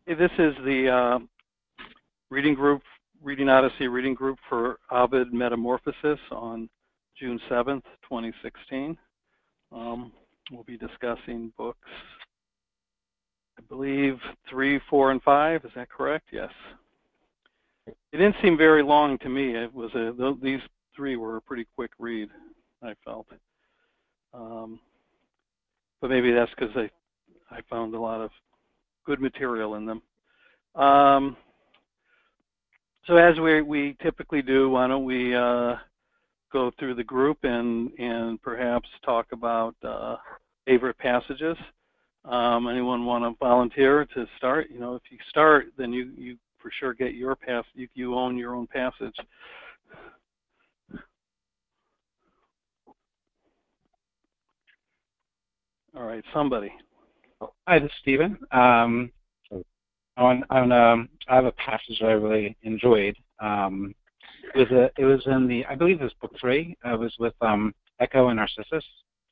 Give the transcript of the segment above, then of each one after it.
Hey, this is the reading group, Reading Odyssey reading group for Ovid Metamorphosis on June 7th, 2016. We'll be discussing books, I believe, 3, 4, and 5. Is that correct? Yes. It didn't seem very long to me. It was these 3 were a pretty quick read, I felt. But maybe that's because I found a lot of good material in them. So as we typically do, why don't we go through the group and perhaps talk about favorite passages. Anyone want to volunteer to start? You know, if you start, then you for sure get your you own your own passage. All right, somebody. Hi, this is Stephen. I have a passage that I really enjoyed. It was in the, I believe it was book 3. It was with Echo and Narcissus.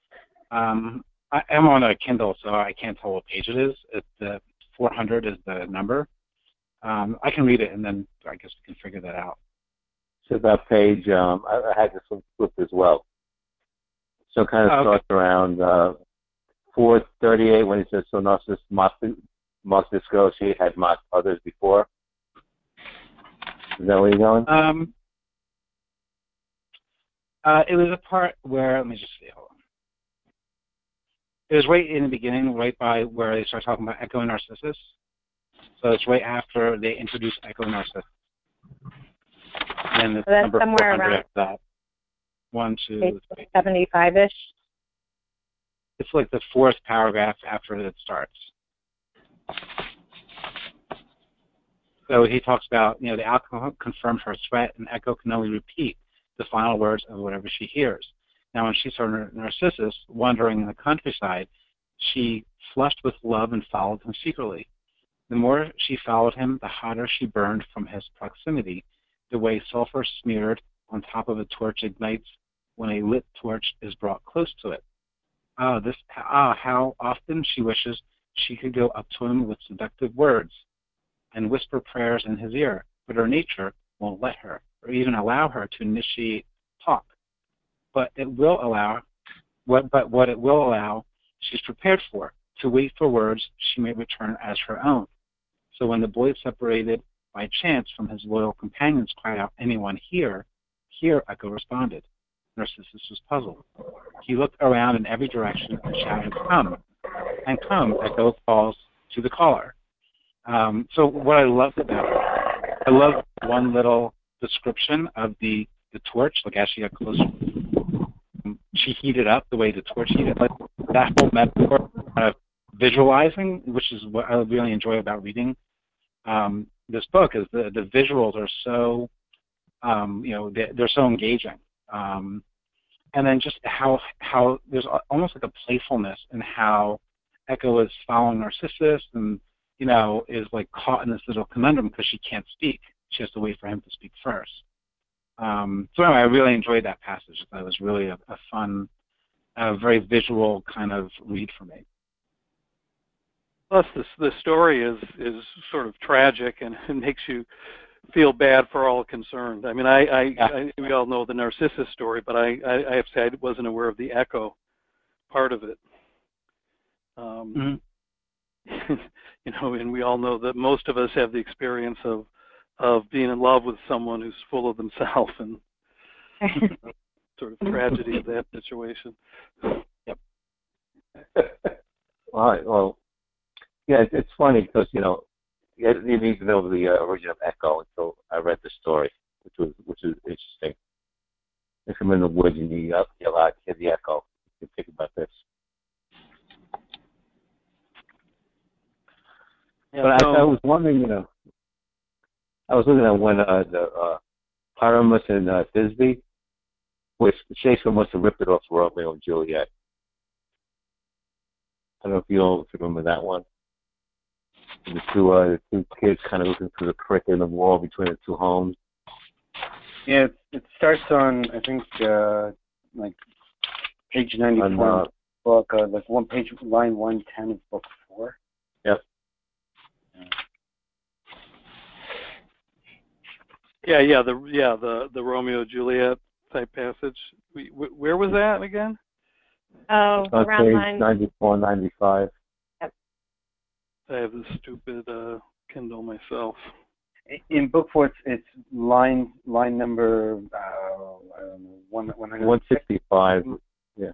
I am on a Kindle, so I can't tell what page it is. The 400 is the number. I can read it, and then I guess we can figure that out. So that page, I had this one flipped as well. So it kind of starts around 438 when he says, so Narcissus mocked this girl, she had mocked others before. Is that where you're going? It was a part where, let me just see, hold on. It was right in the beginning, right by where they start talking about Echo and Narcissus. So it's right after they introduce Echo and Narcissus. And it's so that's number somewhere 400 around after that. 1, 2, 3. 75-ish. It's like the 4th paragraph after it starts. So he talks about, you know, the alcohol confirms her threat, and Echo can only repeat the final words of whatever she hears. Now, when she saw Narcissus wandering in the countryside, she flushed with love and followed him secretly. The more she followed him, the hotter she burned from his proximity, the way sulfur smeared on top of a torch ignites when a lit torch is brought close to it. How often she wishes she could go up to him with seductive words and whisper prayers in his ear, but her nature won't let her, or even allow her to initiate talk. But what it will allow, she's prepared for, to wait for words she may return as her own. So when the boy separated by chance from his loyal companions cried out, anyone here? Here, Echo responded. Narcissus was puzzled. He looked around in every direction and shouted, come. And come, Echo calls to the caller. So what I loved about it, I love one little description of the torch, like as she got closer, she heated up the way the torch heated. Like that whole metaphor of visualizing, which is what I really enjoy about reading this book, is the visuals are so, you know, they're so engaging. And then just how there's almost like a playfulness in how Echo is following Narcissus and, you know, is like caught in this little conundrum because she can't speak. She has to wait for him to speak first. So anyway, I really enjoyed that passage. That was really a fun, very visual kind of read for me. Plus, the story is sort of tragic, and it makes you feel bad for all concerned. I mean, we all know the Narcissus story, but I have to say I wasn't aware of the Echo part of it. You know, and we all know that most of us have the experience of being in love with someone who's full of themselves, and sort of tragedy of that situation. Yep. Well, yeah, it's funny because, you know, you need to know the origin of Echo until I read the story, which is interesting. If I'm in the woods and you yell out, hear the echo, you can think about this. Yeah, but I was wondering, you know, I was looking at when the Pyramus and Thisbe, which Shakespeare must have ripped it off Romeo and Juliet. I don't know if you all remember that one. The two kids kind of looking through the crick in the wall between the two homes. Yeah, it starts on, I think, like page 94 book, like one page, line 110 of book 4. Yep. Yeah. The Romeo Juliet type passage. Where was that again? Oh, around page line 94, 95. Yep. I have this stupid Kindle myself. In book 4, it's line number I don't know, 165. Yeah.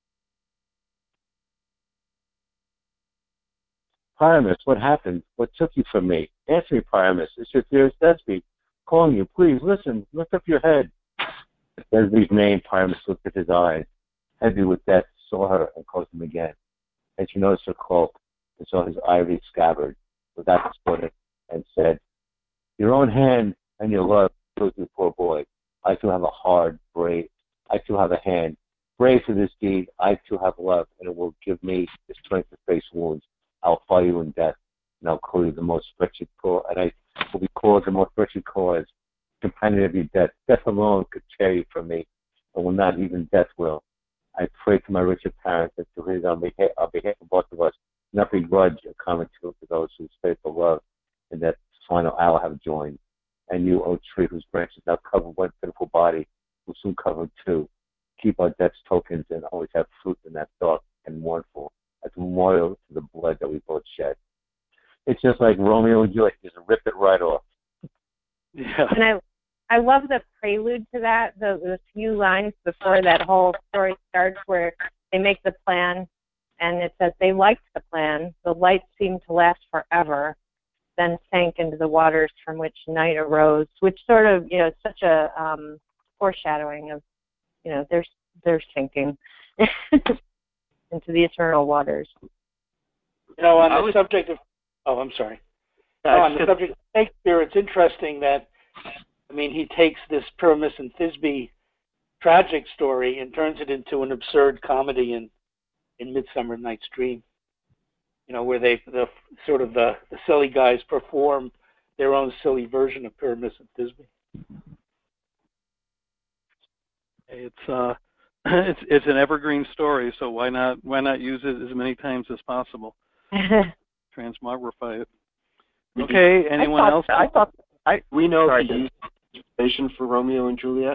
Pyramus, what happened? What took you from me? Answer me, Pyramus. It's your dearest Thesby calling you. Please listen. Lift up your head. Thesby's name, Pyramus looked at his eyes. Heavy with death, saw her and closed them again. And she noticed her cloak and saw his ivory scabbard without disorder and said, your own hand and your love killed you, poor boy. I too have a heart, brave. I too have a hand. Brave for this deed. I too have love, and it will give me the strength to face wounds. I'll follow you in death, and I'll call you the most wretched cause, and I will be called the most wretched cause, companion of your death. Death alone could tear you from me, and will not even death will. I pray to my richer parents that to his on behalf of both of us, not begrudge a common to those whose faithful love in that final hour have joined. And you, O tree, whose branches now cover one pitiful body, will soon cover two. Keep our death's tokens and always have fruit in that dark and mournful, as a memorial to the blood that we both shed. It's just like Romeo and Juliet, just rip it right off. Yeah. And I love the prelude to that, the few lines before that whole story starts where they make the plan and it says they liked the plan. The light seemed to last forever, then sank into the waters from which night arose, which sort of, it's such a foreshadowing of, they're sinking into the eternal waters. On the subject of, I'm sorry. On the subject of Shakespeare, it's interesting that, he takes this Pyramus and Thisbe tragic story and turns it into an absurd comedy in Midsummer Night's Dream. Where the silly guys perform their own silly version of Pyramus and Thisbe. It's an evergreen story, so why not use it as many times as possible? Transmogrify it. Okay, anyone else? We know if he used inspiration for Romeo and Juliet.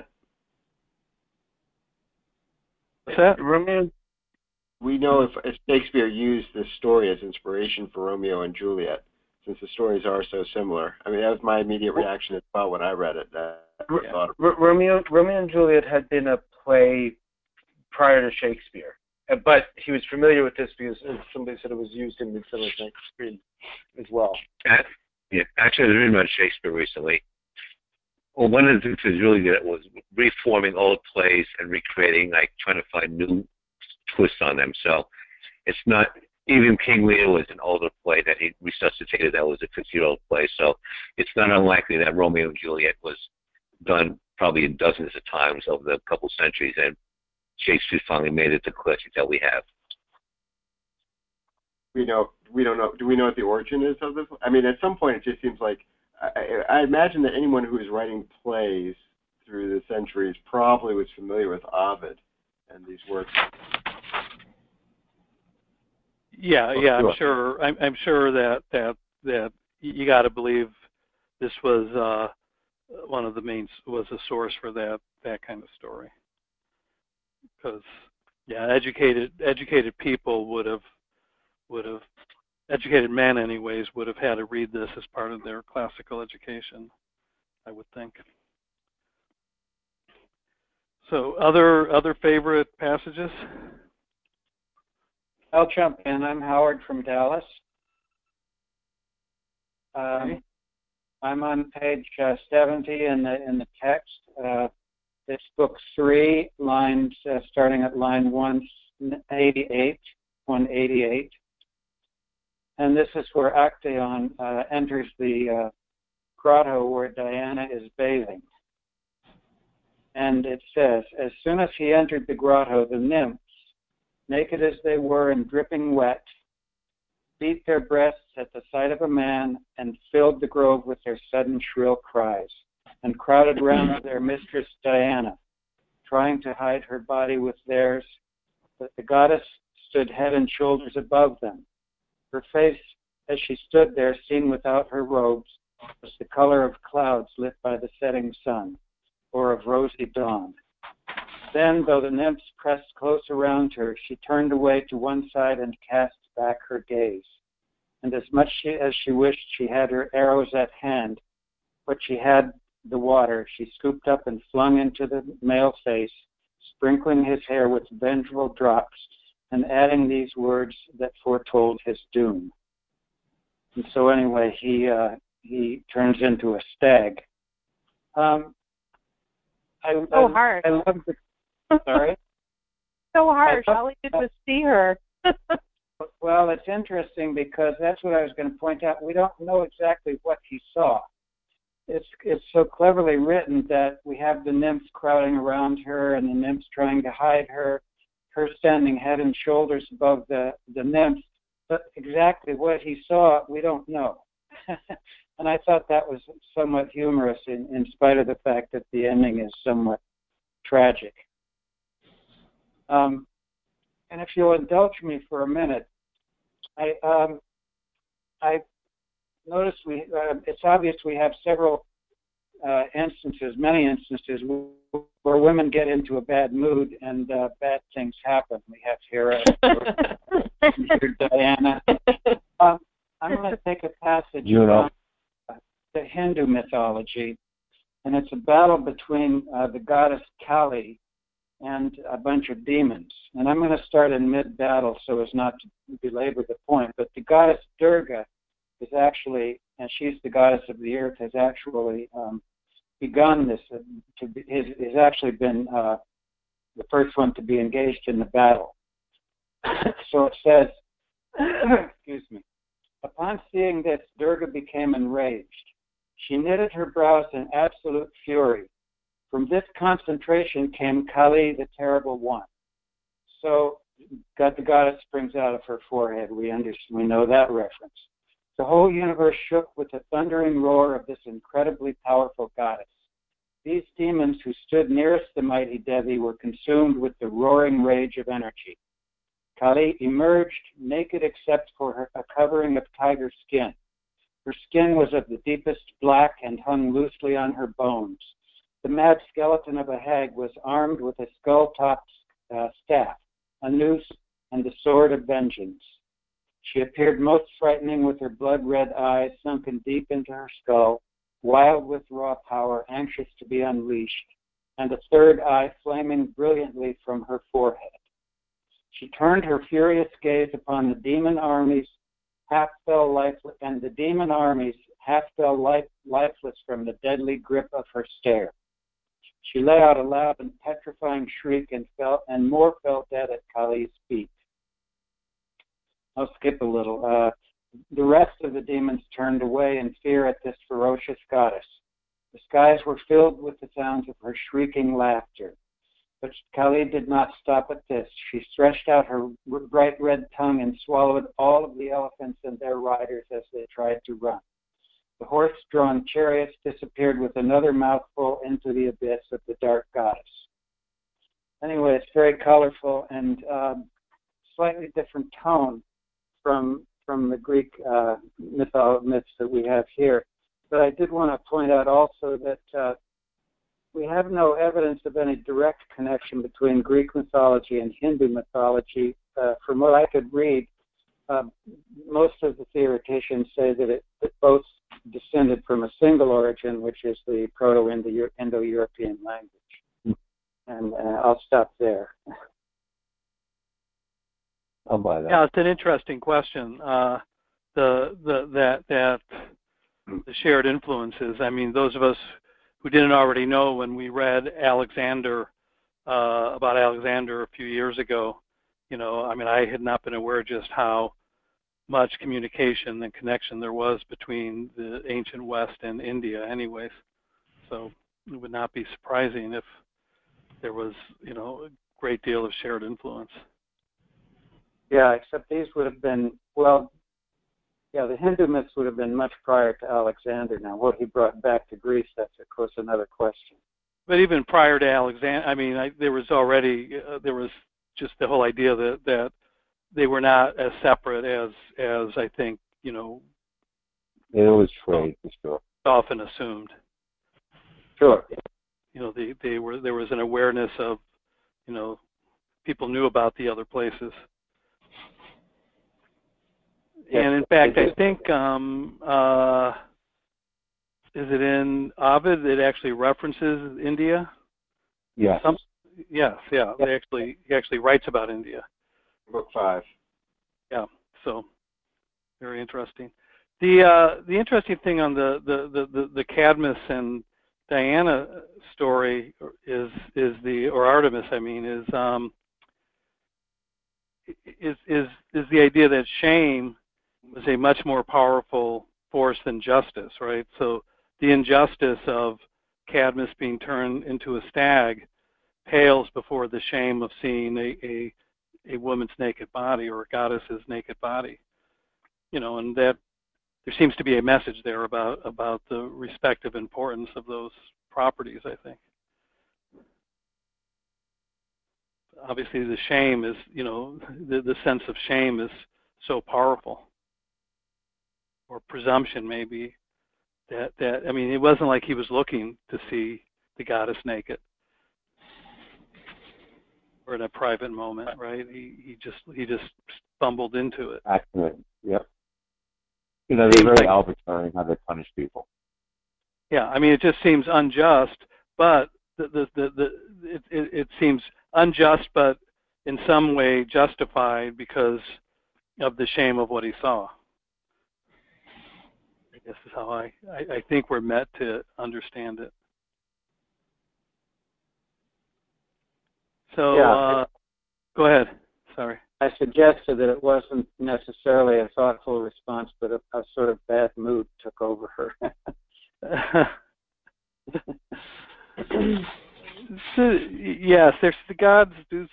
What's that? We know if Shakespeare used this story as inspiration for Romeo and Juliet, since the stories are so similar. That was my immediate reaction as well when I read it. Romeo and Juliet had been a play prior to Shakespeare, but he was familiar with this because somebody said it was used in Midsummer Night's Dream as well. Yeah, actually, I was reading about Shakespeare recently. Well, one of the things he was really good at was reforming old plays and recreating, trying to find new twists on them. So it's not, even King Lear was an older play that he resuscitated that was a 50-year-old play. So it's not unlikely that Romeo and Juliet was done probably dozens of times over the couple centuries, and Shakespeare finally made it the classic that we have. We don't know. Do we know what the origin is of this? At some point it just seems like, I imagine that anyone who is writing plays through the centuries probably was familiar with Ovid and these works. Yeah, sure. I'm sure that you got to believe this was one of the main, was a source for that kind of story. Because educated people would have educated men anyways would have had to read this as part of their classical education, I would think. So other favorite passages? I'll jump in. I'm Howard from Dallas. I'm on page 70 in the text. It's book 3, lines starting at line 188. And this is where Actaeon enters the grotto where Diana is bathing. And it says, as soon as he entered the grotto, the nymphs, naked as they were and dripping wet, beat their breasts at the sight of a man and filled the grove with their sudden shrill cries, and crowded round their mistress Diana, trying to hide her body with theirs. But the goddess stood head and shoulders above them. Her face, as she stood there, seen without her robes, was the color of clouds lit by the setting sun, or of rosy dawn. Then, though the nymphs pressed close around her, she turned away to one side and cast back her gaze. And as much as she wished she had her arrows at hand, but she had the water, she scooped up and flung into the male face, sprinkling his hair with vengeful drops, and adding these words that foretold his doom. And so anyway, he turns into a stag. Harsh. I love the, sorry? So harsh. All he did was see her. Well, it's interesting because that's what I was going to point out. We don't know exactly what he saw. It's so cleverly written that we have the nymphs crowding around her and the nymphs trying to hide her, her standing head and shoulders above the nymphs. But exactly what he saw, we don't know. And I thought that was somewhat humorous in spite of the fact that the ending is somewhat tragic. And if you'll indulge me for a minute, I noticed it's obvious we have several many instances where women get into a bad mood and bad things happen. We have Hera, Diana. I'm going to take a passage from the Hindu mythology, and it's a battle between the goddess Kali and a bunch of demons. And I'm going to start in mid-battle so as not to belabor the point, but the goddess Durga is actually, and she's the goddess of the earth, has actually begun this, has actually been the first one to be engaged in the battle. So it says, excuse me, upon seeing this, Durga became enraged. She knitted her brows in absolute fury. From this concentration came Kali, the terrible one. So the goddess springs out of her forehead. We know that reference. The whole universe shook with the thundering roar of this incredibly powerful goddess. These demons who stood nearest the mighty Devi were consumed with the roaring rage of energy. Kali emerged naked except for a covering of tiger skin. Her skin was of the deepest black and hung loosely on her bones. The mad skeleton of a hag was armed with a skull-topped staff, a noose, and the sword of vengeance. She appeared most frightening with her blood-red eyes sunken deep into her skull, wild with raw power, anxious to be unleashed, and a third eye flaming brilliantly from her forehead. She turned her furious gaze upon the demon armies, half fell lifeless from the deadly grip of her stare. She let out a loud and petrifying shriek and more fell dead at Kali's feet. I'll skip a little. The rest of the demons turned away in fear at this ferocious goddess. The skies were filled with the sounds of her shrieking laughter. But Kali did not stop at this. She stretched out her bright red tongue and swallowed all of the elephants and their riders as they tried to run. The horse-drawn chariots disappeared with another mouthful into the abyss of the dark goddess. Anyway, it's very colorful and slightly different tone from the Greek myths that we have here. But I did want to point out also that we have no evidence of any direct connection between Greek mythology and Hindu mythology. From what I could read, most of the theoreticians say that it both descended from a single origin, which is the Proto-Indo-European language. And I'll stop there. I'll buy that. Yeah, it's an interesting question. The shared influences. I mean, those of us who didn't already know when we read Alexander about Alexander a few years ago, I mean, I had not been aware just how much communication and connection there was between the ancient West and India anyways. So it would not be surprising if there was, a great deal of shared influence. Yeah, except these would have been, the Hindu myths would have been much prior to Alexander. Now, what he brought back to Greece, that's, of course, another question. But even prior to Alexander, I mean, there was already, there was just the whole idea that they were not as separate as I think, It was trade, for sure. often assumed. Sure. You know, there was an awareness of, you know, people knew about the other places. Yes, and in fact, I think, is it in Ovid? It actually references India. Yes. Yes, yeah. He actually writes about India. Book 5. Yeah. So very interesting. The interesting thing on the Cadmus and Diana story is Artemis, I mean, is the idea that shame was a much more powerful force than justice, right? So the injustice of Cadmus being turned into a stag pales before the shame of seeing a woman's naked body or a goddess's naked body. You know, and that there seems to be a message there about the respective importance of those properties, I think. Obviously the shame is, you know, the sense of shame is so powerful. Or presumption maybe, that I mean, it wasn't like he was looking to see the goddess naked or in a private moment, right? He just stumbled into it. Accident. Yep. You know, they're very arbitrary in how they punish people. Yeah, I mean, it just seems unjust, but it seems unjust, but in some way justified because of the shame of what he saw. I guess is how I think we're meant to understand it. So, yeah. Go ahead. Sorry. I suggested that it wasn't necessarily a thoughtful response, but a sort of bad mood took over her. So, yes, the gods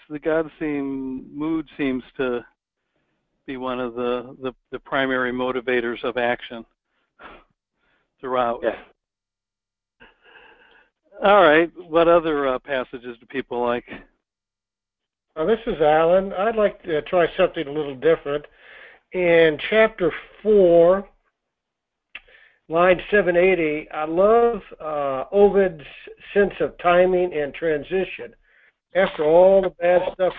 mood seems to be one of the primary motivators of action throughout. Yeah. All right. What other passages do people like? This is Alan. I'd like to try something a little different. In chapter 4, line 780, I love Ovid's sense of timing and transition. After all the bad stuff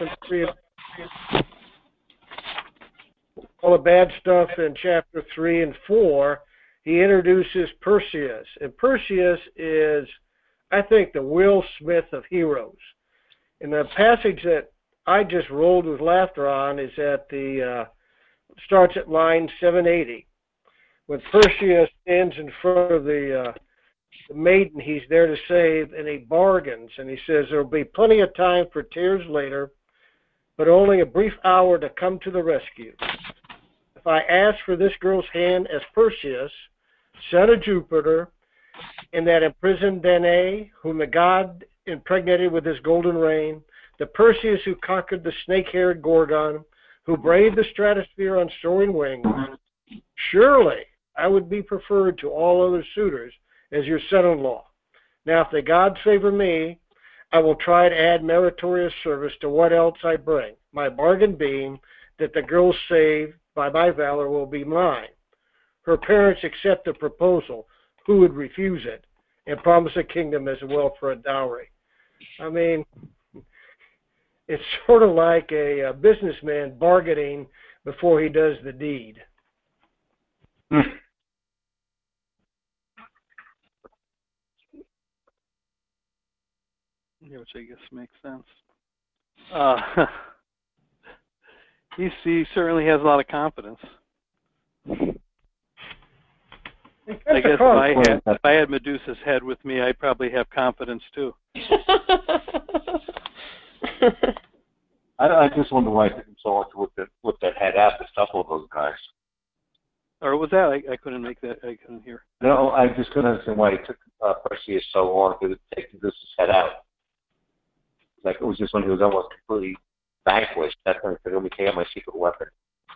in chapter 3 and 4, he introduces Perseus. And Perseus is, I think, the Will Smith of heroes. And the passage that I just rolled with laughter on is at starts at line 780. When Perseus stands in front of the maiden he's there to save, and he bargains, and he says there will be plenty of time for tears later, but only a brief hour to come to the rescue. If I ask for this girl's hand as Perseus, son of Jupiter, and that imprisoned Danae, whom the god impregnated with his golden rain, the Perseus who conquered the snake-haired Gorgon, who braved the stratosphere on soaring wings, surely I would be preferred to all other suitors as your son-in-law. Now, if the gods favor me, I will try to add meritorious service to what else I bring, my bargain being that the girl saved by my valor will be mine. Her parents accept the proposal. Who would refuse it? And promise a kingdom as well for a dowry. I mean, it's sort of like a businessman bargaining before he does the deed. Yeah, which I guess makes sense. He certainly has a lot of confidence. I guess if I had Medusa's head with me, I'd probably have confidence too. I just wonder why it took him so long to whip that head out to stuff all those guys. Or was that? I couldn't make that. I couldn't hear. No, I just couldn't understand why it took Perseus so long to take Medusa's head out. Like, it was just when he was almost completely vanquished. That's when he said, "Let me take out my secret weapon."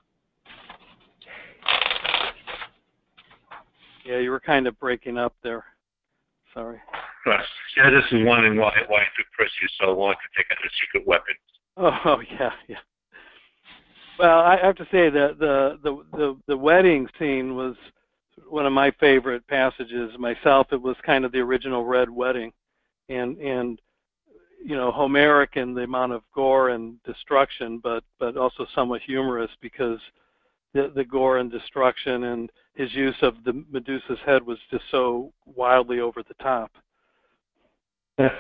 Yeah, you were kind of breaking up there. Sorry. Yeah, this is wondering why it took Perseus so long to take out the secret weapon. Oh yeah. Well, I have to say that the wedding scene was one of my favorite passages myself. It was kind of the original Red Wedding, and Homeric in the amount of gore and destruction, but also somewhat humorous because the gore and destruction and his use of the Medusa's head was just so wildly over the top. It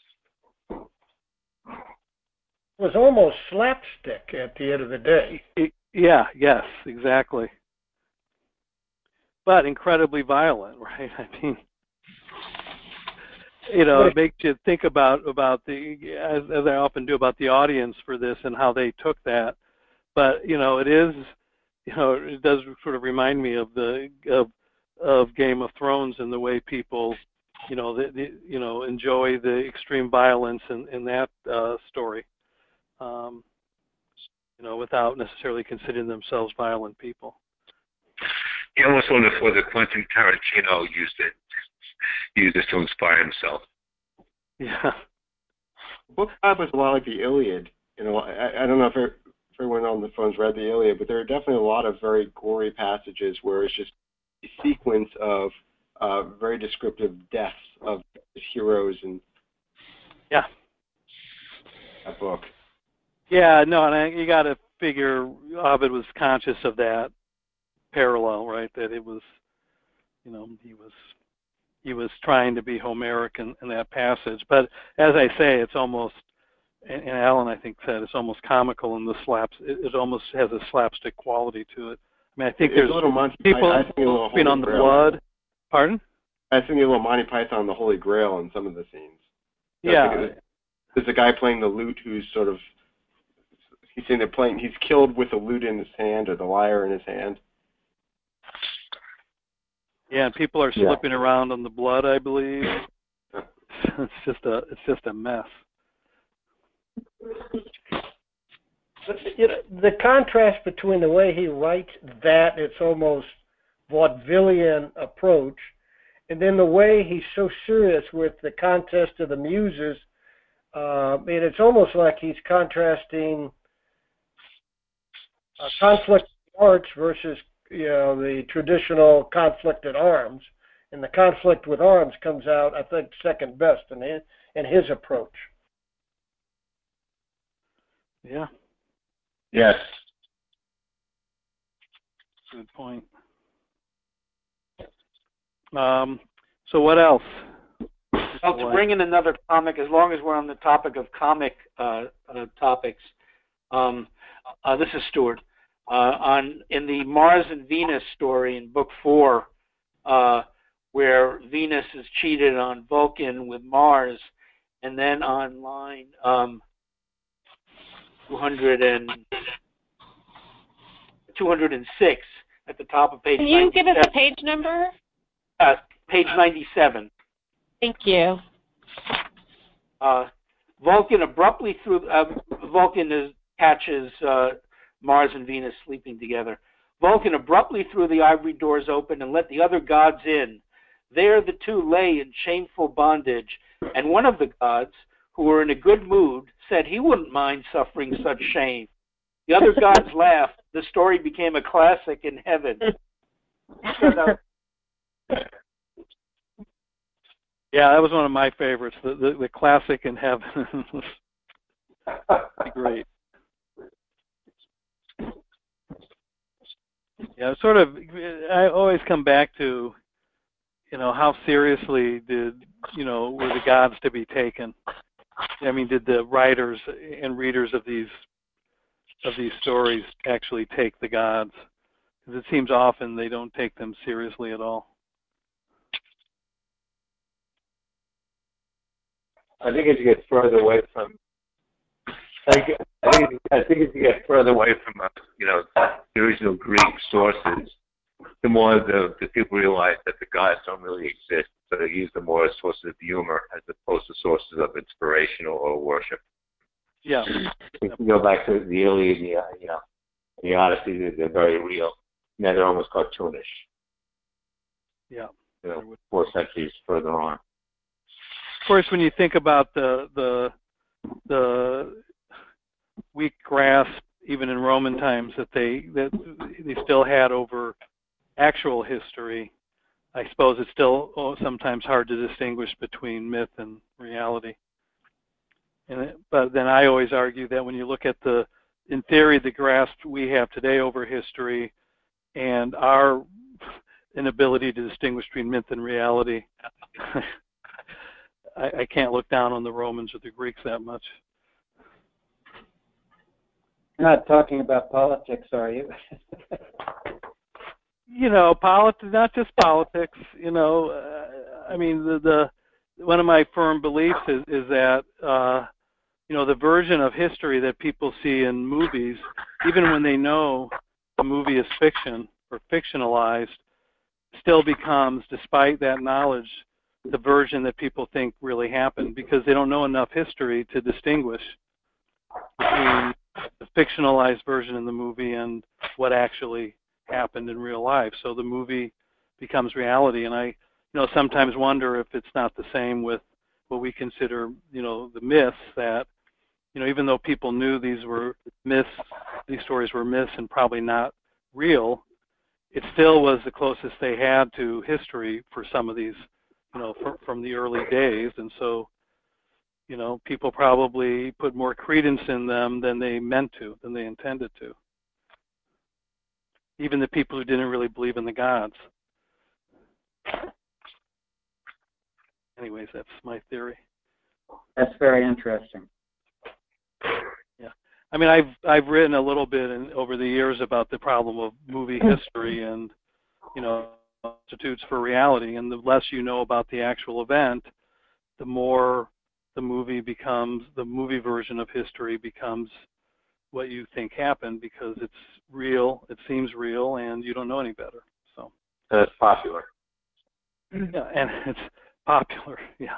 was almost slapstick at the end of the day. Yes, exactly. But incredibly violent, right? I mean, it makes you think about the, as I often do, about the audience for this and how they took that. But it is, it does sort of remind me of of Game of Thrones and the way people, enjoy the extreme violence in that story, without necessarily considering themselves violent people. You almost wonder whether Quentin Tarantino used this to inspire himself. Yeah. Book 5 was a lot like the Iliad. I don't know if everyone on the phone's read the Iliad, but there are definitely a lot of very gory passages where it's just a sequence of very descriptive deaths of heroes and that book. Yeah, no, and you got to figure Ovid was conscious of that parallel, right? That it was, he was trying to be Homeric in that passage. But as I say, it's almost, and Alan I think said, it's almost comical in the slaps. It almost has a slapstick quality to it. I mean, I think there's people being on the blood. Pardon? I think a little Monty Python, the Holy Grail in some of the scenes. Yeah. There's a guy playing the lute who's sort of, he's killed with the lute in his hand or the lyre in his hand. Yeah, and people are slipping around on the blood, I believe. It's just a mess. The contrast between the way he writes that, it's almost vaudevillian approach, and then the way he's so serious with the contest of the muses, and it's almost like he's contrasting conflict arts versus the traditional conflict at arms, and the conflict with arms comes out, I think, second best in his approach. Yeah. Yes. Good point. So what else? Well, to bring in another comic, as long as we're on the topic of comic topics, this is Stuart. In the Mars and Venus story in Book 4, where Venus is cheated on Vulcan with Mars, and then on line 206 at the top of page 97. Can you give us a page number? Page 97. Thank you. Vulcan abruptly catches Mars and Venus sleeping together. Vulcan abruptly threw the ivory doors open and let the other gods in. There the two lay in shameful bondage, and one of the gods, who were in a good mood, said he wouldn't mind suffering such shame. The other gods laughed. The story became a classic in heaven. Yeah, that was one of my favorites. The classic in heaven was great. Yeah, sort of. I always come back to, how seriously were the gods to be taken? I mean, did the writers and readers of these stories actually take the gods? Because it seems often they don't take them seriously at all. I think as you get further away from, the original Greek sources, the more the people realize that the gods don't really exist. So they use them more as sources of humor as opposed to sources of inspiration or worship. Yeah. If you go back to the Iliad, the Odyssey, they're very real. Now they're almost cartoonish. Yeah. 4 centuries further on. Of course, when you think about the weak grasp, even in Roman times, that they still had over actual history, I suppose it's still sometimes hard to distinguish between myth and reality. But then I always argue that when you look at in theory, the grasp we have today over history and our inability to distinguish between myth and reality, I can't look down on the Romans or the Greeks that much. You're not talking about politics, are you? Not just politics. I mean, one of my firm beliefs is that the version of history that people see in movies, even when they know the movie is fiction or fictionalized, still becomes, despite that knowledge, the version that people think really happened, because they don't know enough history to distinguish between the fictionalized version in the movie and what actually happened in real life. So the movie becomes reality, and I sometimes wonder if it's not the same with what we consider the myths, that even though people knew these were myths, these stories were myths and probably not real, it still was the closest they had to history for some of these from the early days. And so people probably put more credence in them than they meant to, than they intended to. Even the people who didn't really believe in the gods. Anyways, that's my theory. That's very interesting. Yeah, I mean, I've written a little bit over the years about the problem of movie history and substitutes for reality. And the less you know about the actual event, the more the movie version of history becomes what you think happened, because it's real, it seems real, and you don't know any better. So. And it's popular. Yeah, and it's popular. Yeah.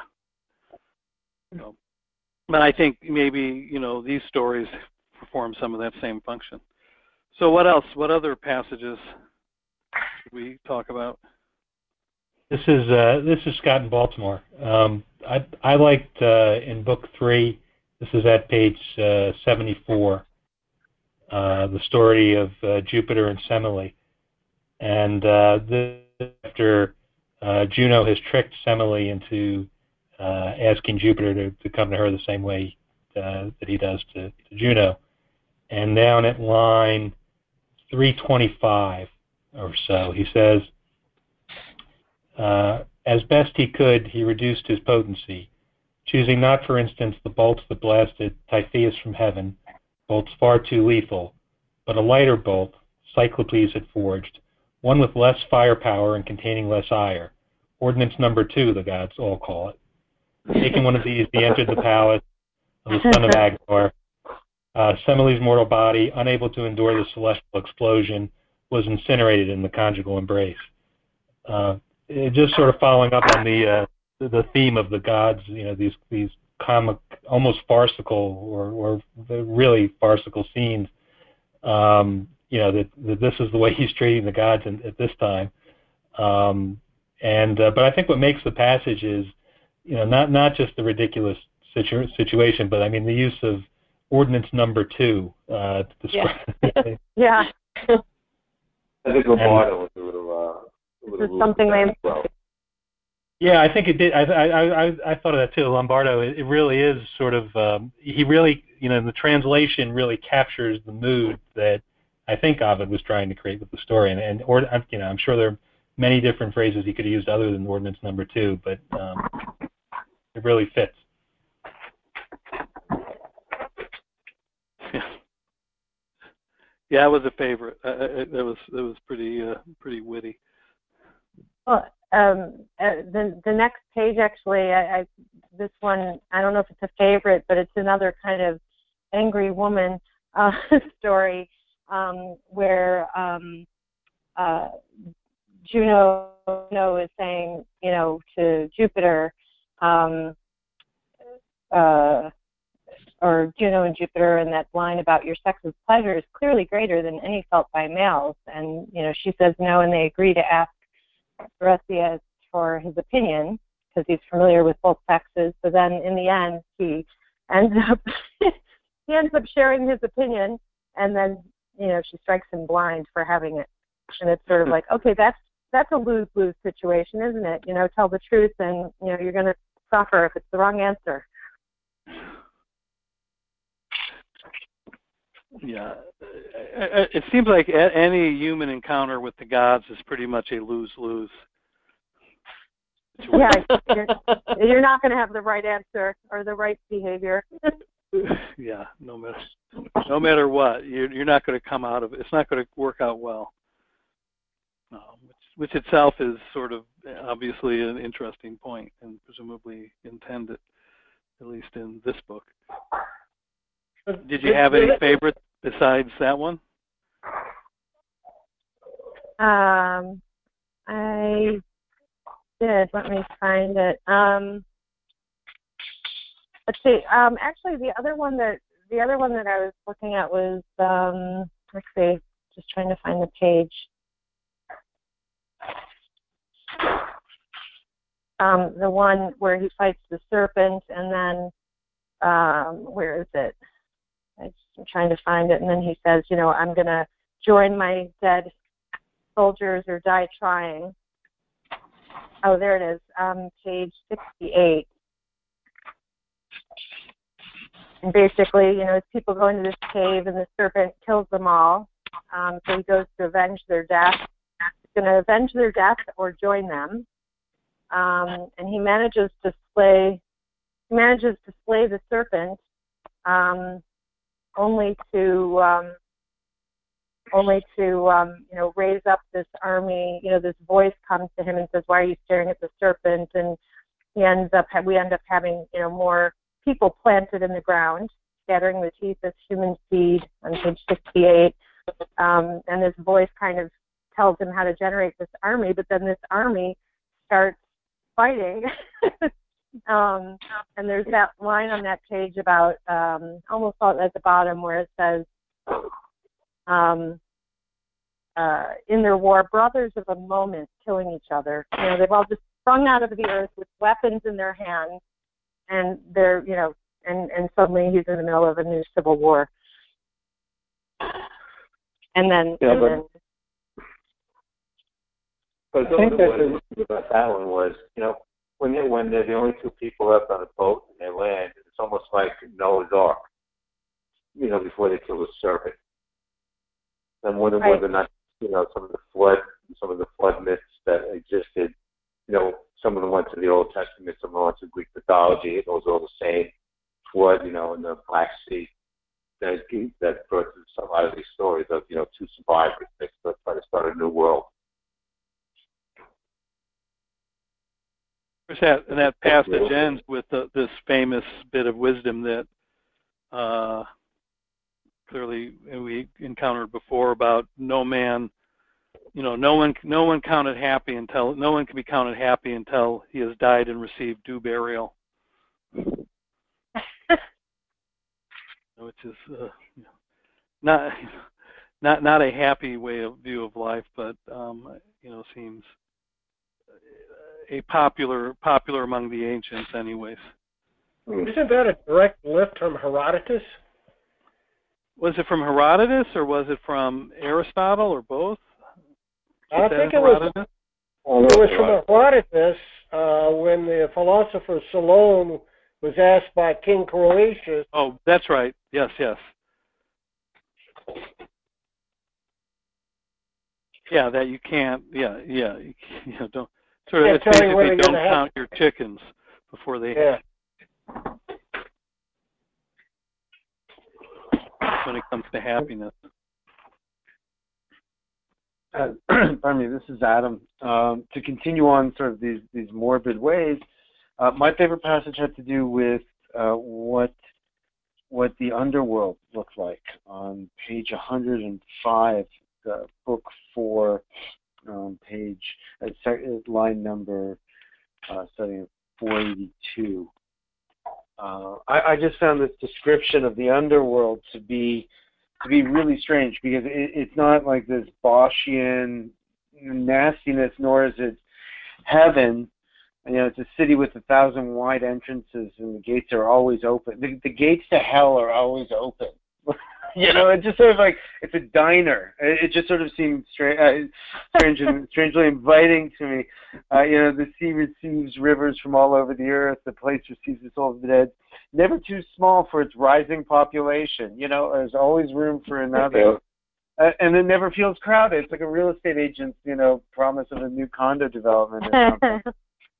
But I think maybe these stories perform some of that same function. So what else? What other passages should we talk about? This is Scott in Baltimore. I liked in book 3. This is at page 74. The story of Jupiter and Semele, and this after Juno has tricked Semele into asking Jupiter to come to her the same way that he does to Juno. And down at line 325 or so, he says, as best he could, he reduced his potency, choosing not, for instance, the bolts that blasted Typhoeus from heaven, bolts far too lethal, but a lighter bolt Cyclopes had forged, one with less firepower and containing less ire. Ordnance number 2, the gods all call it. Taking one of these, he entered the palace of the son of Agenor. Semele's mortal body, unable to endure the celestial explosion, was incinerated in the conjugal embrace. Just sort of following up on the theme of the gods, these comic, almost farcical or really farcical scenes. That this is the way he's treating the gods at this time. But I think what makes the passage is, not just the ridiculous situation, but I mean the use of ordinance number 2 to describe. Yeah. I think Lombardo was a little. This is something they. Well. Yeah, I think it did. I thought of that too. Lombardo, it really is sort of. He really, the translation really captures the mood that I think Ovid was trying to create with the story, or I'm sure there are many different phrases he could have used other than ordinance number 2, but it really fits. Yeah, it was a favorite. It was pretty witty. Well, the next page actually, this one, I don't know if it's a favorite, but it's another kind of angry woman story where Juno is saying, to Jupiter, or Juno and Jupiter, and that line about your sex's pleasure is clearly greater than any felt by males. And, she says no, and they agree to ask Eurystheus for his opinion, because he's familiar with both sexes. So then in the end, he ends up sharing his opinion, and then, she strikes him blind for having it. And it's sort of like, okay, that's a lose-lose situation, isn't it? You know, tell the truth, and you know you're going to suffer if it's the wrong answer. Yeah, it seems like any human encounter with the gods is pretty much a lose-lose. Yeah, you're not going to have the right answer or the right behavior. Yeah, no matter what, you're not going to come out of it. It's not going to work out well, which itself is sort of obviously an interesting point and presumably intended, at least in this book. Did you have any favorites besides that one? I did. Let me find it. Let's see. Actually, the other one that I was looking at was let's see. Just trying to find the page. The one where he fights the serpent, and then where is it? I'm trying to find it, and then he says, you know, I'm going to join my dead soldiers or die trying. Oh, there it is, page 68. And basically, you know, as people go into this cave and the serpent kills them all, so he goes to avenge their death. He's going to avenge their death or join them. And he manages to slay the serpent, only to you know, raise up this army. You know, this voice comes to him and says, "Why are you staring at the serpent?" And we end up having, you know, more people planted in the ground, scattering the teeth as human seed on page 68. And this voice kind of tells him how to generate this army, but then this army starts fighting. And there's that line on that page about almost at the bottom where it says, in their war, brothers of a moment killing each other. You know, they've all just sprung out of the earth with weapons in their hands, and they're, you know, and suddenly he's in the middle of a new civil war. And then, but I think what interesting about that one was, you know, when they're the only two people left on the boat and they land, it's almost like Noah's Ark, you know, before they kill the serpent. I'm wondering whether or not, you know, some of the flood myths that existed, you know, some of them went to the Old Testament, some of them went to Greek mythology. It was all the same flood, you know, in the Black Sea. That brought a lot of these stories of, you know, two survivors that try to start a new world. And that passage ends with this famous bit of wisdom that clearly we encountered before about no man, you know, no one can be counted happy until he has died and received due burial, which is not a happy view of life, but you know, seems a popular among the ancients, anyways. Isn't that a direct lift from Herodotus? Was it from Herodotus or was it from Aristotle or both? I think it was from Herodotus when the philosopher Solon was asked by King Croesus. Oh, that's right. Yes. Yeah, that you can't. Yeah. You know, don't. Sort of, it's basically don't count your chickens before they hatch. When it comes to happiness. Pardon me, this is Adam. To continue on sort of these morbid ways, my favorite passage had to do with what the underworld looked like on page 105, book 4, line number starting at 482. I just found this description of the underworld to be really strange because it's not like this Boschian nastiness, nor is it heaven. You know, it's a city with 1,000 wide entrances, and the gates are always open. The gates to hell are always open. It just sort of like it's a diner. It just sort of seemed strange and strangely inviting to me. The sea receives rivers from all over the earth. The place receives the souls of the dead. Never too small for its rising population. There's always room for another. And it never feels crowded. It's like a real estate agent's, promise of a new condo development or something.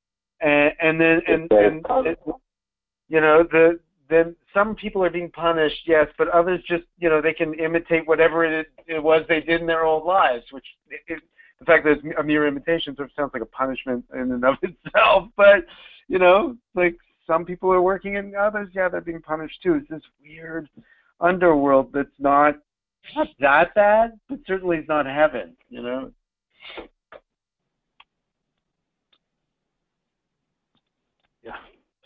Then some people are being punished, yes, but others just, they can imitate whatever it was they did in their old lives, which the fact that it's a mere imitation sort of sounds like a punishment in and of itself. But, like some people are working and others, they're being punished too. It's this weird underworld that's not that bad, but certainly it's not heaven, Yeah.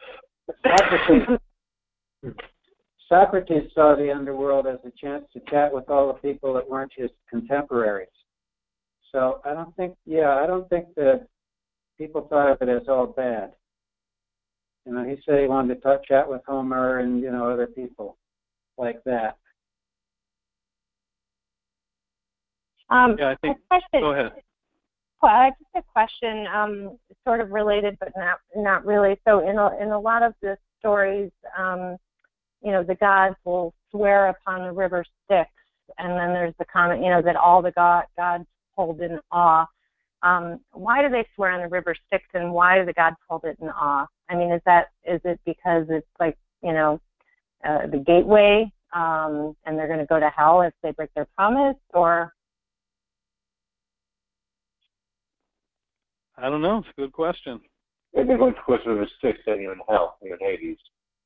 Socrates saw the underworld as a chance to chat with all the people that weren't his contemporaries. So I don't think that people thought of it as all bad. He said he wanted to chat with Homer and, other people like that. I think. Go ahead. Well, just a question, sort of related, but not really. So in a lot of the stories, the gods will swear upon the river Styx, and then there's the comment, that all the gods hold in awe. Why do they swear on the river Styx, and why do the gods hold it in awe? I mean, is it because it's like the gateway, and they're going to go to hell if they break their promise, or? I don't know. It's a good question. Maybe one question of a Styx and you're in hell, you're in Hades.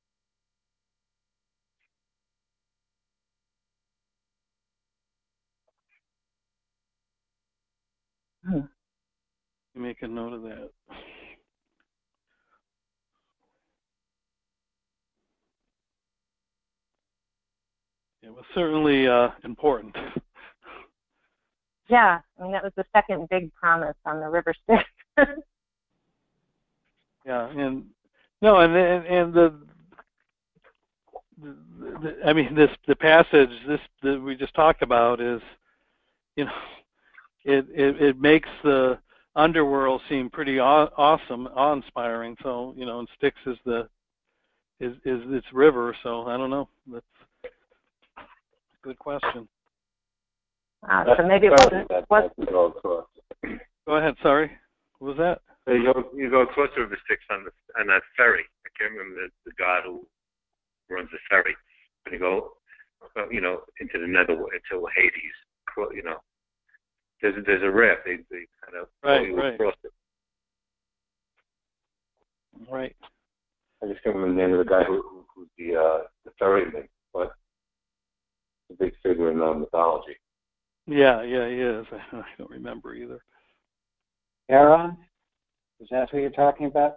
Make a note of that. It was certainly important. Yeah, I mean, that was the second big promise on the river Styx. Yeah, and the I mean, the passage that we just talked about is, it makes the underworld seem pretty awesome, awe-inspiring. So, and Styx is its river. So I don't know. That's a good question. So maybe it wasn't. Go ahead. Sorry. What was that? You go across the river Styx on a ferry. I can't remember the god who runs the ferry. But you go, into the netherworld, into Hades. There's a rift. They kind of right. Across it. Right. I just can't remember the name of the guy who's the ferryman, but a big figure in mythology. Yeah, he is. I don't remember either. Charon? Is that who you're talking about?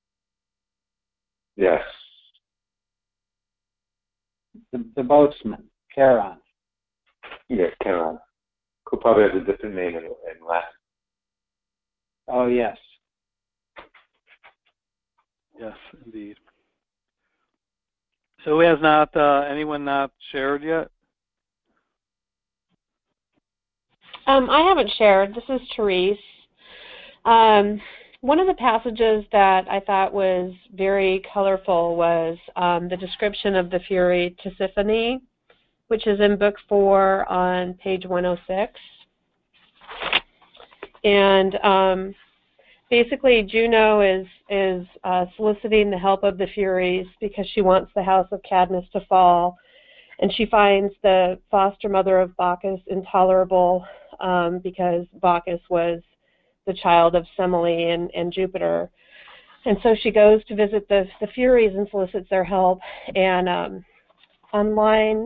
Yes. The boatsman, Charon. Yeah, Charon. Who probably has a different name in Latin. Oh, yes. Yes, indeed. So has anyone not shared yet? I haven't shared. This is Therese. One of the passages that I thought was very colorful was the description of the Fury Tisiphone, which is in Book 4 on page 106. And basically, Juno is soliciting the help of the Furies because she wants the house of Cadmus to fall. And she finds the foster mother of Bacchus intolerable because Bacchus was the child of Semele and Jupiter. And so she goes to visit the Furies and solicits their help. And on line,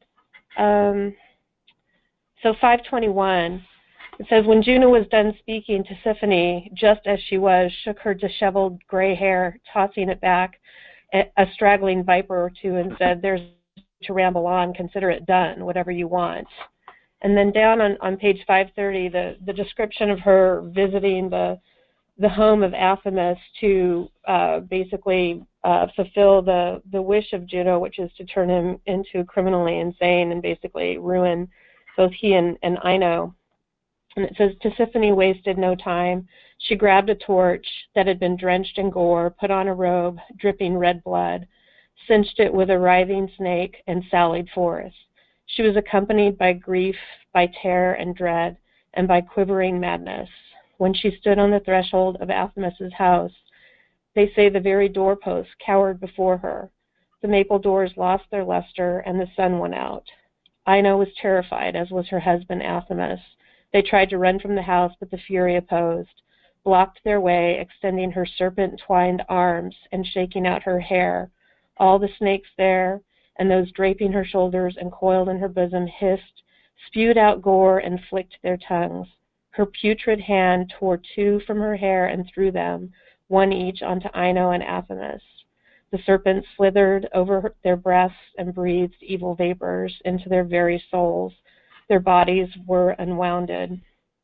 so 521, it says, when Juno was done speaking, Tisiphone, just as she was, shook her disheveled gray hair, tossing it back, a straggling viper or two, and said, there's to ramble on, consider it done, whatever you want. And then down on page 530, the description of her visiting the home of Athamas to basically fulfill the wish of Juno, which is to turn him into criminally insane and basically ruin both he and Ino. And it says, Tisiphone wasted no time. She grabbed a torch that had been drenched in gore, put on a robe dripping red blood, cinched it with a writhing snake, and sallied forth. She was accompanied by grief, by terror and dread, and by quivering madness. When she stood on the threshold of Athamas's house, they say the very doorposts cowered before her. The maple doors lost their luster, and the sun went out. Ino was terrified, as was her husband Athamas. They tried to run from the house, but the Fury opposed, blocked their way, extending her serpent-twined arms and shaking out her hair. All the snakes there, and those draping her shoulders and coiled in her bosom, hissed, spewed out gore, and flicked their tongues. Her putrid hand tore two from her hair and threw them, one each onto Ino and Athamas. The serpents slithered over their breasts and breathed evil vapors into their very souls. Their bodies were unwounded.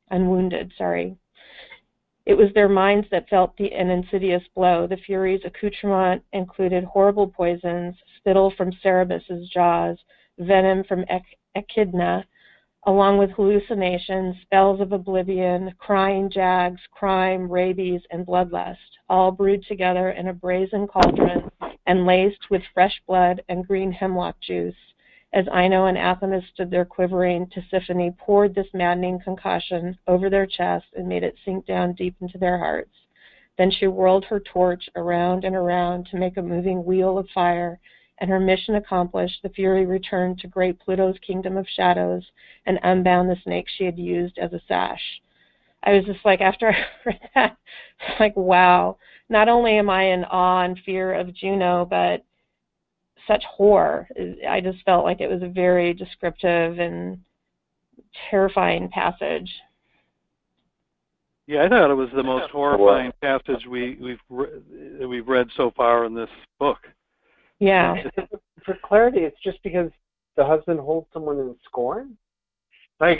It was their minds that felt an insidious blow. The Fury's accoutrement included horrible poisons, spittle from Cerberus's jaws, venom from Echidna, along with hallucinations, spells of oblivion, crying jags, crime, rabies, and bloodlust, all brewed together in a brazen cauldron and laced with fresh blood and green hemlock juice. As Ino and Athamas stood there quivering, Tisiphone poured this maddening concoction over their chests and made it sink down deep into their hearts. Then she whirled her torch around and around to make a moving wheel of fire, and her mission accomplished, the Fury returned to great Pluto's kingdom of shadows and unbound the snake she had used as a sash. I was just like, after I read that, it's like, wow, not only am I in awe and fear of Juno, but such horror. I just felt like it was a very descriptive and terrifying passage. Yeah, I thought it was the most horrifying passage we've read so far in this book. Yeah. For clarity, it's just because the husband holds someone in scorn. Like,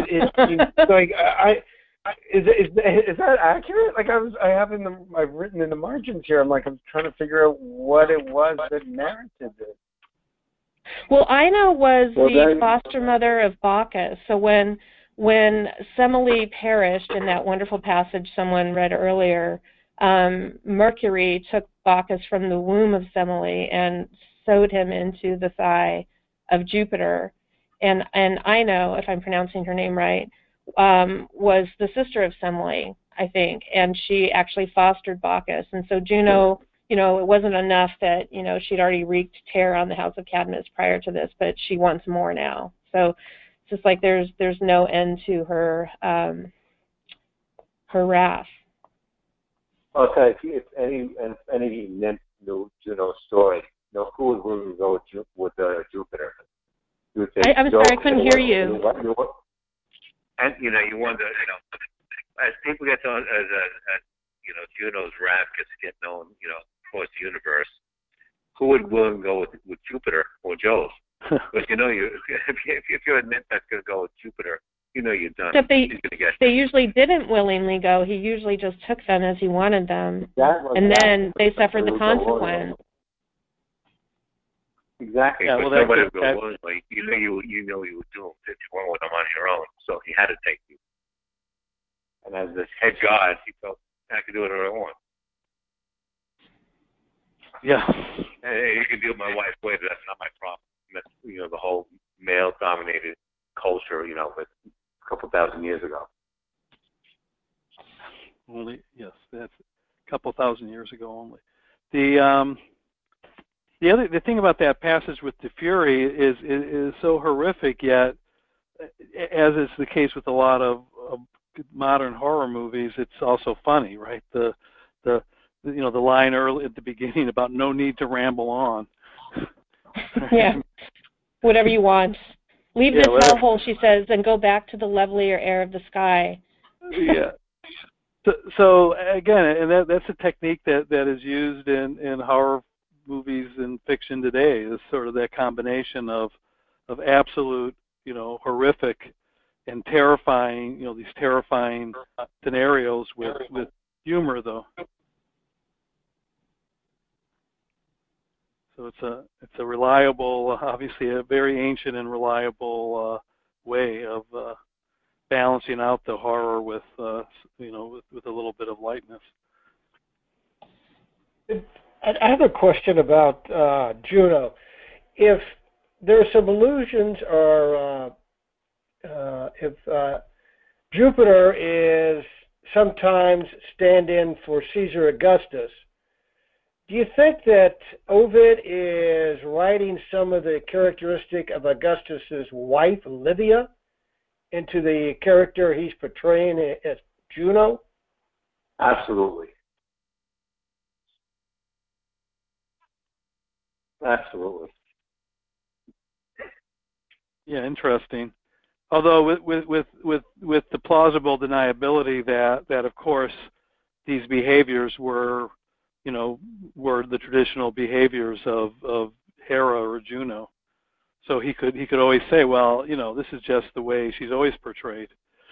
is that accurate? Like, I've written in the margins here. I'm trying to figure out what it was that merited it. Well, Ino was the foster mother of Bacchus. So when Semele perished in that wonderful passage someone read earlier, Mercury took Bacchus from the womb of Semele and sewed him into the thigh of Jupiter. And Ino, if I'm pronouncing her name right, was the sister of Semele, I think, and she actually fostered Bacchus. And so Juno, it wasn't enough that, she'd already wreaked terror on the house of Cadmus prior to this, but she wants more now. So it's just like there's no end to her wrath. Okay, if any of you knew Juno's story, who was willing to go with Jupiter? I'm sorry, I couldn't hear you. And you wonder, as people get to, as Juno's wrath gets to get known, across the universe, who would willing to go with Jupiter or Jove? Because if you're a nymph that's going to go with Jupiter, you're done. Except they usually didn't willingly go. He usually just took them as he wanted them, and then they suffered the consequence. Exactly. Yeah, but nobody would go willingly. You know you were doomed if you went with them on your own. So he had to take you. And as this head god, he felt I could do whatever I want. Yeah. Hey, you can deal with my wife's way, but that's not my problem. That's the whole male-dominated culture, with a couple thousand years ago. That's a couple thousand years ago only. The thing about that passage with the Fury is so horrific, yet, as is the case with a lot of modern horror movies, it's also funny, right? The line early at the beginning about no need to ramble on. Yeah, whatever you want. Leave this hellhole, she says, and go back to the lovelier air of the sky. Yeah. So again, and that's a technique that is used in horror movies and fiction today, is sort of that combination of absolute, horrific and terrifying, these terrifying scenarios with humor, though. So it's a reliable, obviously a very ancient and reliable way of balancing out the horror with with a little bit of lightness. I have a question about Juno. If there are some allusions, or if Jupiter is sometimes stand-in for Caesar Augustus, do you think that Ovid is writing some of the characteristic of Augustus's wife, Livia, into the character he's portraying as Juno? Absolutely. Absolutely. Yeah, interesting. Although with the plausible deniability that of course these behaviors were the traditional behaviors of Hera or Juno. So he could always say, well, this is just the way she's always portrayed.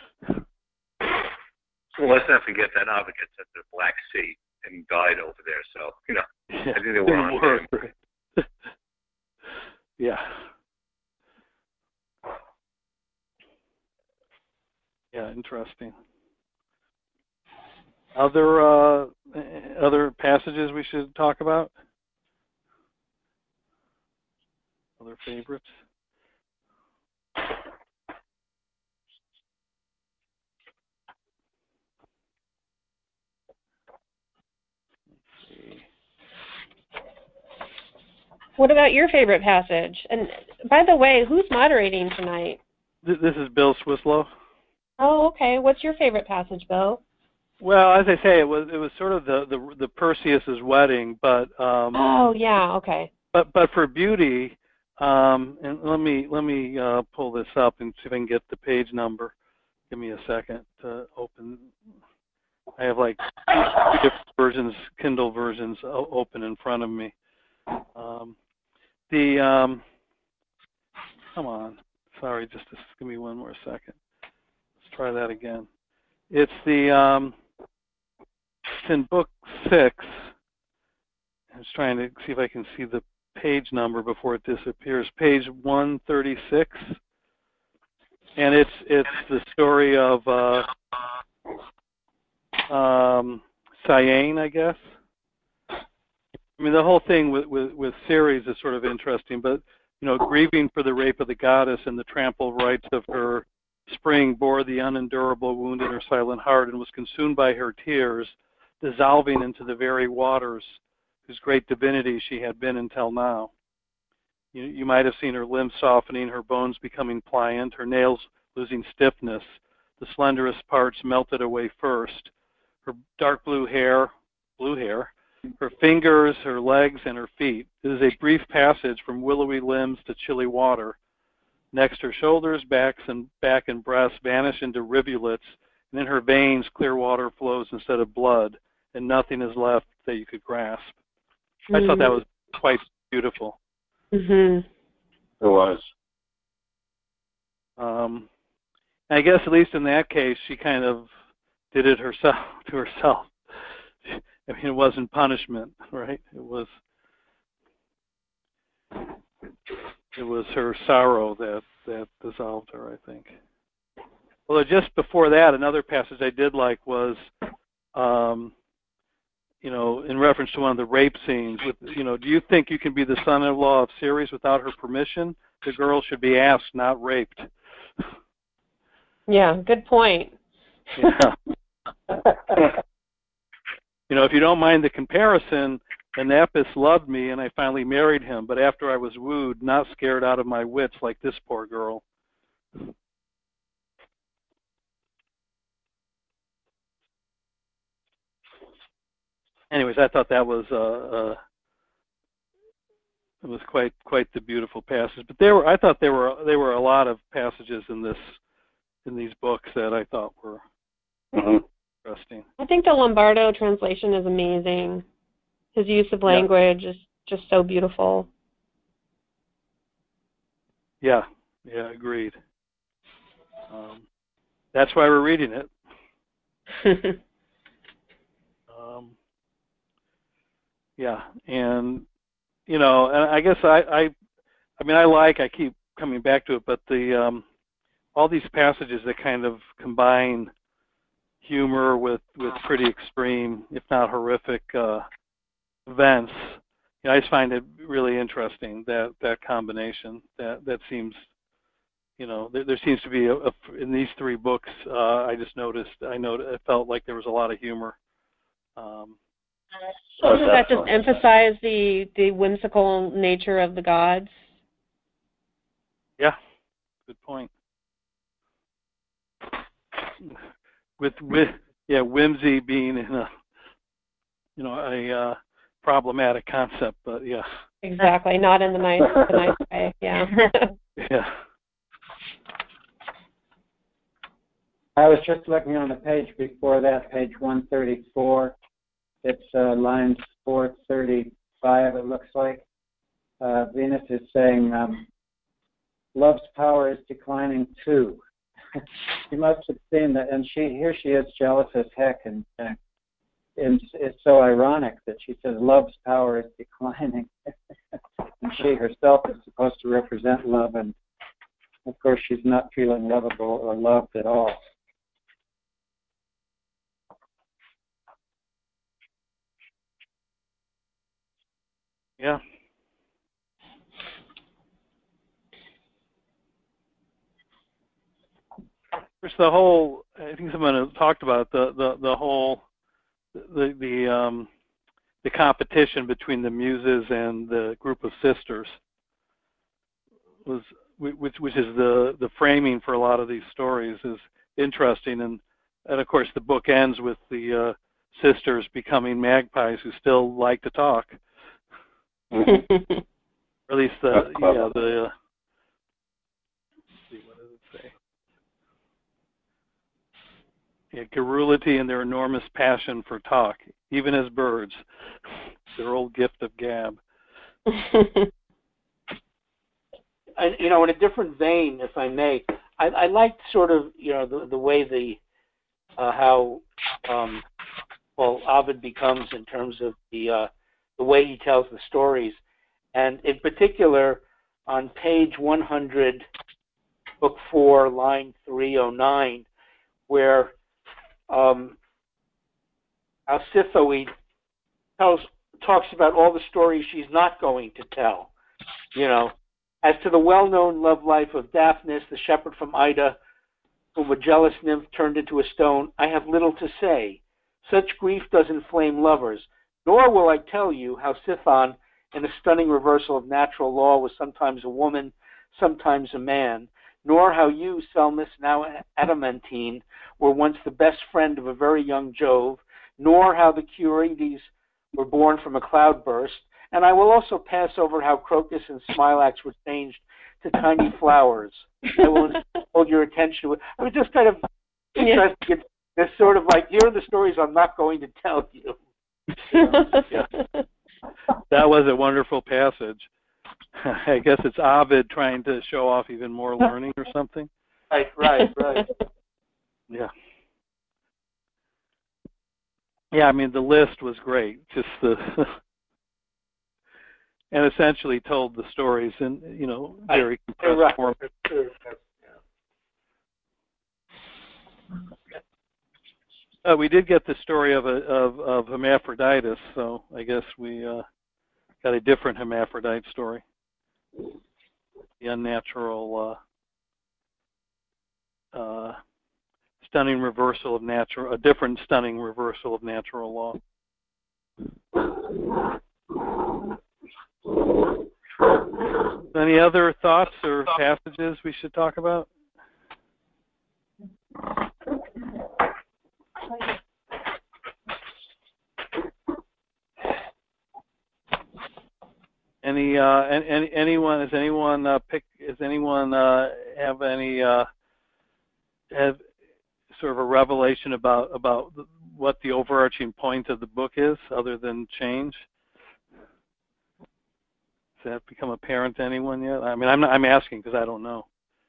Well, let's not forget that Ovid gets at the Black Sea and died over there. So Yeah, I think they were on him. Yeah. Yeah, interesting. Other passages we should talk about? Other favorites? What about your favorite passage? And by the way, who's moderating tonight? This is Bill Swislow. Oh, okay. What's your favorite passage, Bill? Well, as I say, it was sort of the Perseus's wedding, but oh yeah, okay. But for beauty, and let me pull this up and see if I can get the page number. Give me a second to open. I have like two different versions, Kindle versions, open in front of me. Come on, sorry, just give me one more second. Let's try that again. It's it's in book 6. I was trying to see if I can see the page number before it disappears. Page 136, and it's the story of Cyane, I guess. I mean, the whole thing with Ceres is sort of interesting, but grieving for the rape of the goddess and the trampled rights of her spring bore the unendurable wound in her silent heart and was consumed by her tears, dissolving into the very waters whose great divinity she had been until now. You might have seen her limbs softening, her bones becoming pliant, her nails losing stiffness, the slenderest parts melted away first, her dark blue hair, her fingers, her legs, and her feet. It is a brief passage from willowy limbs to chilly water. Next, her shoulders, back and breasts vanish into rivulets, and in her veins clear water flows instead of blood, and nothing is left that you could grasp. I thought that was quite beautiful. Mm-hmm. It was. I guess at least in that case, she kind of did it herself to herself. I mean, it wasn't punishment, right? It was her sorrow that dissolved her, I think. Although just before that, another passage I did like was, in reference to one of the rape scenes. With, do you think you can be the son-in-law of Ceres without her permission? The girl should be asked, not raped. Yeah, good point. Yeah. If you don't mind the comparison, Anapis loved me and I finally married him, but after I was wooed, not scared out of my wits like this poor girl. Anyways, I thought that was it was quite the beautiful passage. But I thought there were a lot of passages in these books that I thought were interesting. I think the Lombardo translation is amazing. His use of language is just so beautiful. Yeah, agreed. That's why we're reading it. Yeah, and and I guess I keep coming back to it, but the all these passages that kind of combine humor with pretty extreme, if not horrific, events. I just find it really interesting that combination. That seems, there seems to be in these three books. I just noticed. It felt like there was a lot of humor. So does that just emphasize the whimsical nature of the gods? Yeah, good point. With whimsy being in a problematic concept, but yeah. Exactly, not in the nice way. Yeah. Yeah. I was just looking on the page before that, page 134. It's lines 435, it looks like. Venus is saying, love's power is declining too. She must have seen that, and here she is jealous as heck, and it's so ironic that she says love's power is declining. And she herself is supposed to represent love, and of course she's not feeling lovable or loved at all. Yeah. There's the whole. I think someone has talked about the whole the competition between the muses and the group of sisters which is the framing for a lot of these stories is interesting, and of course the book ends with the sisters becoming magpies who still like to talk. Or at least let's see, what does it say? Yeah, garrulity and their enormous passion for talk, even as birds, their old gift of gab. In a different vein, if I may, I liked sort of the way how Ovid becomes in terms of the way he tells the stories, and in particular on page 100, book 4, line 309, where Alcithoe talks about all the stories she's not going to tell. As to the well-known love life of Daphnis, the shepherd from Ida, whom a jealous nymph turned into a stone, I have little to say. Such grief does inflame lovers. Nor will I tell you how Sithon, in a stunning reversal of natural law, was sometimes a woman, sometimes a man, nor how you, Selmus, now Adamantine, were once the best friend of a very young Jove, nor how the Curetes were born from a cloudburst, and I will also pass over how Crocus and Smilax were changed to tiny flowers. I will hold your attention to it. I was just kind of interested. It's sort of like, here are the stories I'm not going to tell you. Yeah. That was a wonderful passage. I guess it's Ovid trying to show off even more learning or something. Right. Yeah. Yeah, I mean, the list was great. Just and essentially told the stories in, very compressed form. We did get the story of Hermaphroditus, so I guess we got a different hermaphrodite story. The unnatural, stunning reversal of natural, a different stunning reversal of natural law. Any other thoughts or passages we should talk about? Anyone have any have sort of a revelation about what the overarching point of the book is, other than change? Has that become apparent to anyone yet? I mean, I'm asking because I don't know,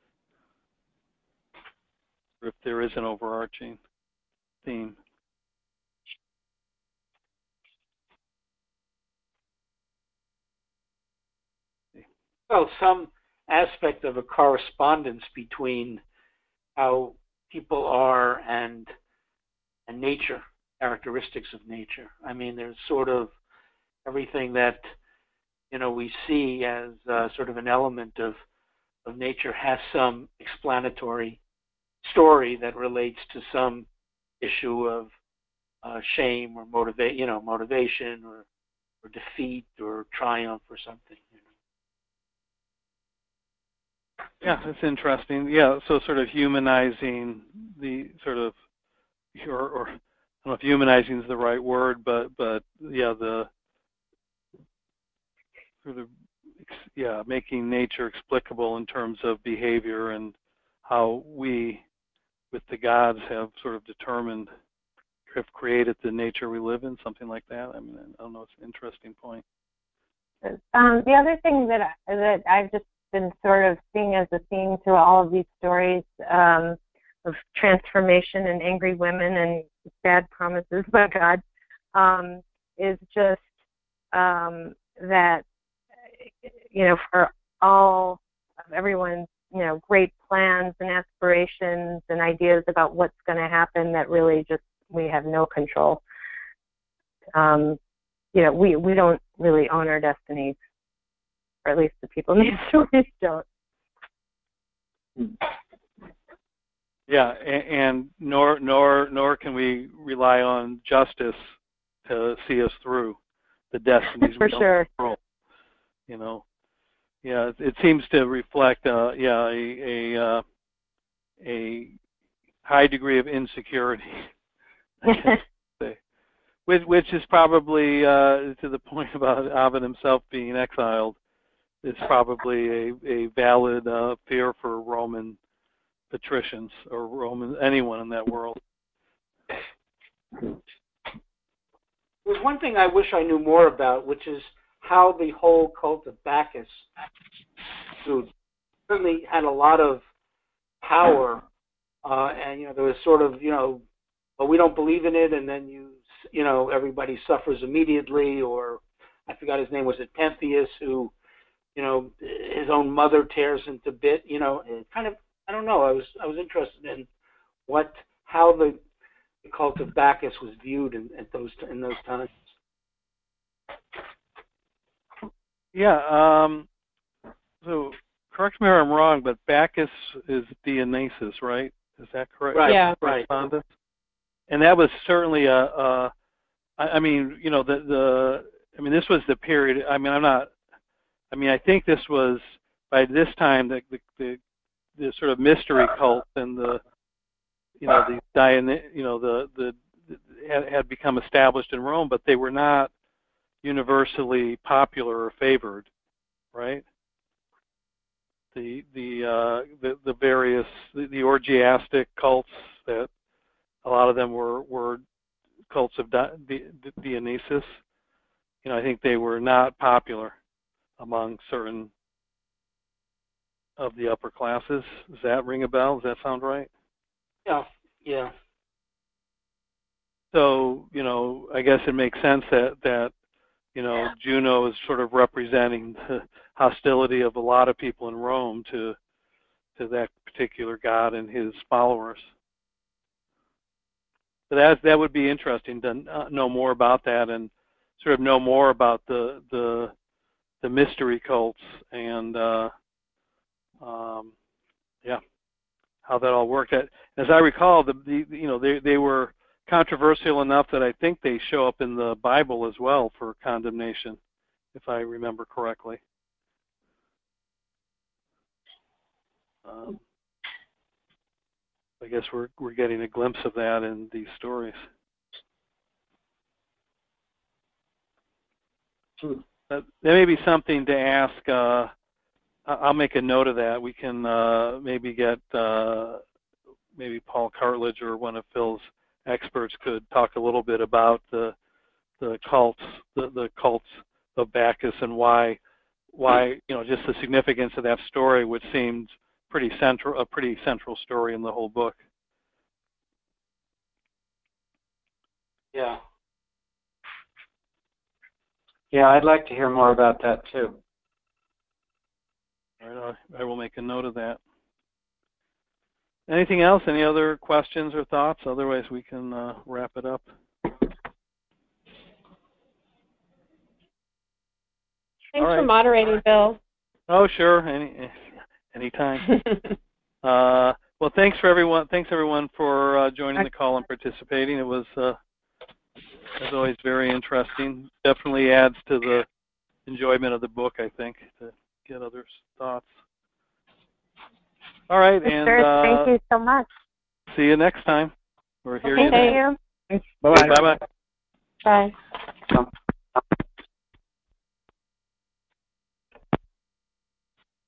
or if there is an overarching theme. well, some aspect of a correspondence between how people are and nature, characteristics of nature. I mean, there's sort of everything that we see as sort of an element of nature has some explanatory story that relates to some issue of shame or motivation or defeat or triumph or something. Yeah, that's interesting. Yeah, so sort of humanizing the sort of, or I don't know if humanizing is the right word, but yeah, the sort of making nature explicable in terms of behavior and how we, with the gods, have sort of determined, have created the nature we live in, something like that. I mean, I don't know. It's an interesting point. The other thing that I've just been sort of seeing as a theme through all of these stories of transformation and angry women and bad promises by God is just that, for all of everyone's, great plans and aspirations and ideas about what's going to happen, that really just we have no control. We don't really own our destinies, or at least the people in these stories don't. Yeah, and nor can we rely on justice to see us through the destinies we don't control. Yeah, it seems to reflect a high degree of insecurity, which is probably to the point about Ovid himself being exiled, is probably a valid fear for Roman patricians or anyone in that world. There's one thing I wish I knew more about, which is how the whole cult of Bacchus, who certainly had a lot of power, and there was sort of well, we don't believe in it, and then everybody suffers immediately. Or I forgot his name. Was it Pentheus, who his own mother tears into bit? Kind of, I don't know. I was interested in how the cult of Bacchus was viewed in those times. Yeah. So correct me if I'm wrong, but Bacchus is Dionysus, right? Is that correct? Right. Yeah. Right. And that was certainly I mean, this was the period. I think this was by this time the sort of mystery cult and the had become established in Rome, but they were not universally popular or favored, right? The various orgiastic cults, that a lot of them were cults of Dionysus. I think they were not popular among certain of the upper classes. Does that ring a bell? Does that sound right? Yeah. So, I guess it makes sense that Juno is sort of representing the hostility of a lot of people in Rome to that particular god and his followers. But that would be interesting to know more about that and sort of know more about the mystery cults and how that all worked. As I recall, they were controversial enough that I think they show up in the Bible as well for condemnation, if I remember correctly. I guess we're getting a glimpse of that in these stories. That may be something to ask. I'll make a note of that. We can maybe get maybe Paul Cartledge or one of Phil's experts could talk a little bit about the cults, the cults of Bacchus, and why just the significance of that story, which seemed a pretty central story in the whole book. Yeah. Yeah, I'd like to hear more about that too. I will make a note of that. Anything else? Any other questions or thoughts? Otherwise, we can wrap it up. Thanks for moderating, Bill. Oh, sure. Anytime. Well, thanks everyone for joining the call and participating. It was, as always, very interesting. Definitely adds to the enjoyment of the book, I think, to get others' thoughts. All right, and thank you so much. See you next time. We're here. Thank you. Bye-bye. Bye-bye. Bye.